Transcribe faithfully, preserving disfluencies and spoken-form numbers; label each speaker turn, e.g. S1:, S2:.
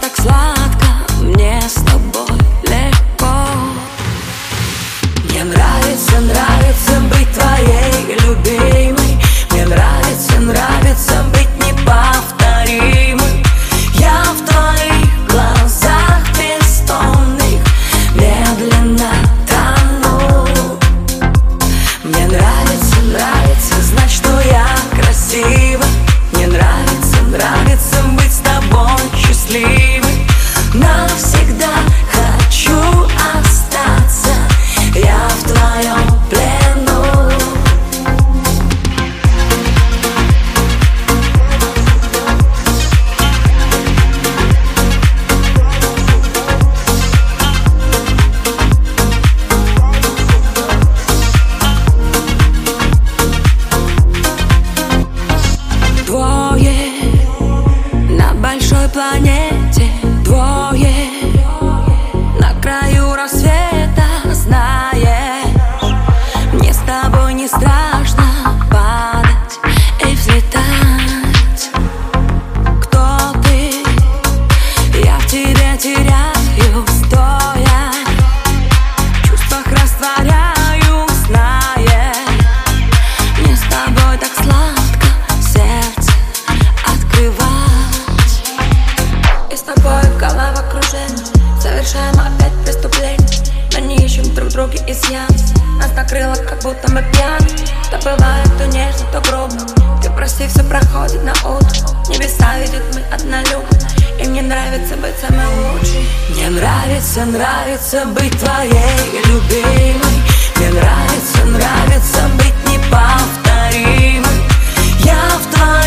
S1: так сладко, мне с тобой легко. Мне нравится, нравится быть твоей любимой. Мне нравится, нравится быть неповторимой. Я в твоих глазах бессонных медленно тону. Мне нравится, нравится знать, что я красива. Мне нравится, нравится быть с тобой счастливой. Навсегда хочу остаться я в твоем плену. Двое на большой планете, двое на краю рассвета. Знаешь, мне с тобой не страшно падать и взлетать. Кто ты? Я в тебе теряю стоя, в чувствах растворяю, зная. Мне с тобой так сладко сердце открывать. И с тобой головокружение, совершаем опять преступление. Но не ищем друг друге изъян. Нас накрыло, как будто мы пьяны. То бывает, то нежно, то грубо. Ты прости, все проходит на утро. Небеса видят, мы однолюбы. И мне нравится быть самой лучшей. Мне нравится, нравится быть твоей любимой. Мне нравится, нравится быть неповторимой. Я в твоей